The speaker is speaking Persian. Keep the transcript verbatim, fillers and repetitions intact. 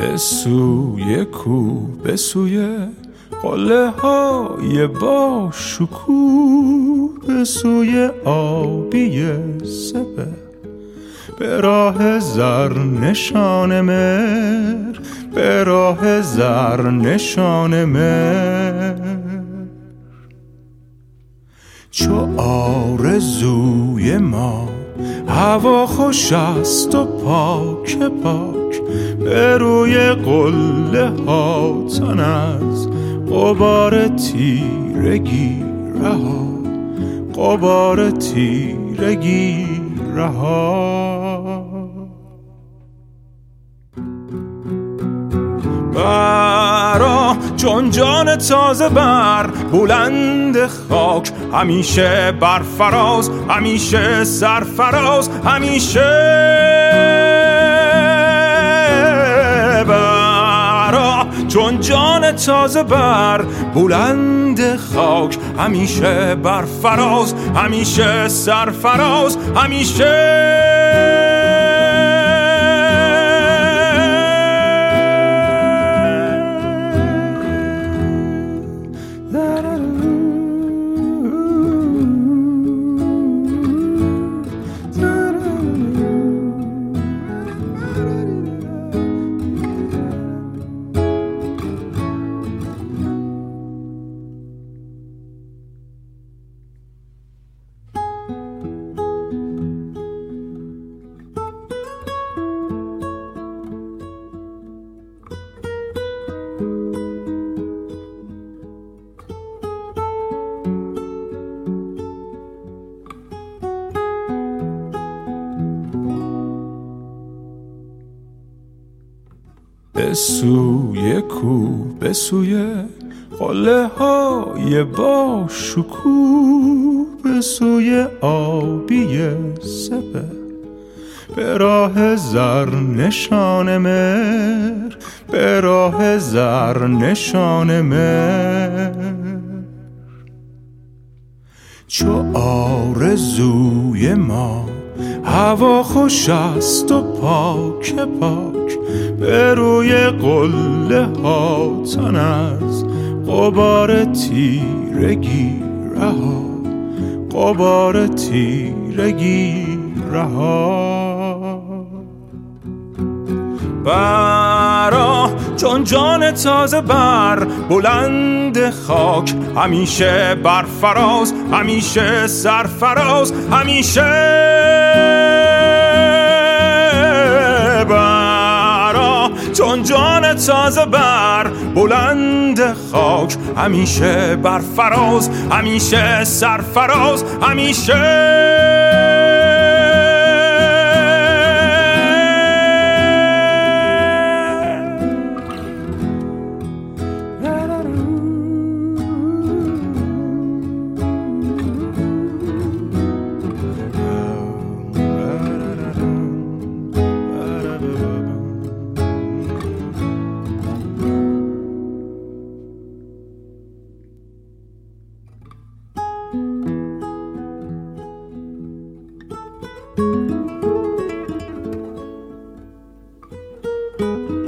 به سوی کو، به سوی قله های با شکوه، به سوی آبی سپه، به راه زر نشان مهر، به راه زر نشان مهر. چو آرزوی ما هوا خوش است و پاک پاک، به روی قله ها تن از غبار تیرگی رها، غبار تیرگی رها. برا چون جان تازه بر بلند خاک، همیشه برفراز، همیشه سرفراز، همیشه برا چون جان تازه بر بلند خاک، همیشه برفراز، همیشه سرفراز، همیشه به سوی کو، به سوی قله های با شکوه، به سوی آبی سپه، به راه زر نشان مهر، به راه زر نشان مهر. چو آرزوی ما هوا خوش است و پاک پاک، به روی قله ها تن از غبار تیرگی رها، غبار تیرگی رها. برا چون جان تازه بر بلند خاک، همیشه برفراز، همیشه سرفراز، همیشه برا چون جان تازه بر بلند خاک، همیشه برفراز، همیشه سرفراز، همیشه thank you